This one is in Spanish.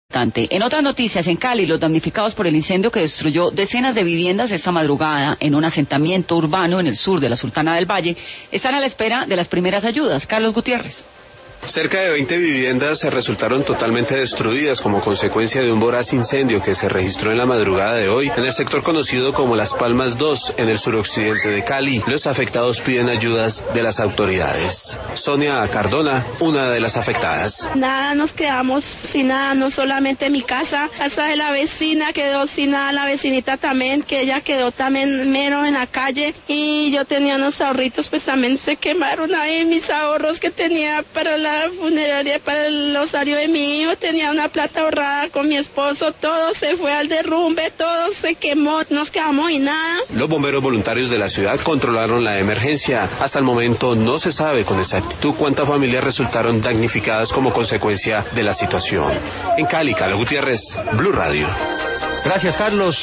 En otras noticias, en Cali, los damnificados por el incendio que destruyó decenas de viviendas esta madrugada en un asentamiento urbano en el sur de la Sultana del Valle están a la espera de las primeras ayudas. Carlos Gutiérrez. Cerca de 20 viviendas resultaron totalmente destruidas como consecuencia de un voraz incendio que se registró en la madrugada de hoy en el sector conocido como Las Palmas 2, en el suroccidente de Cali. Los afectados piden ayudas de las autoridades. Sonia Cardona, una de las afectadas. Nada, nos quedamos sin nada, no solamente mi casa de la vecina quedó sin nada, la vecinita también, que ella quedó también mero en la calle, y yo tenía unos ahorritos, pues también se quemaron ahí mis ahorros que tenía para la funeraria, para el osario de mi hijo, tenía una plata ahorrada con mi esposo, todo se fue al derrumbe, todo se quemó, nos quedamos sin nada. Los bomberos voluntarios de la ciudad controlaron la emergencia. Hasta el momento no se sabe con exactitud cuántas familias resultaron damnificadas como consecuencia de la situación. En Cali, Carlos Gutiérrez, Blue Radio. Gracias, Carlos.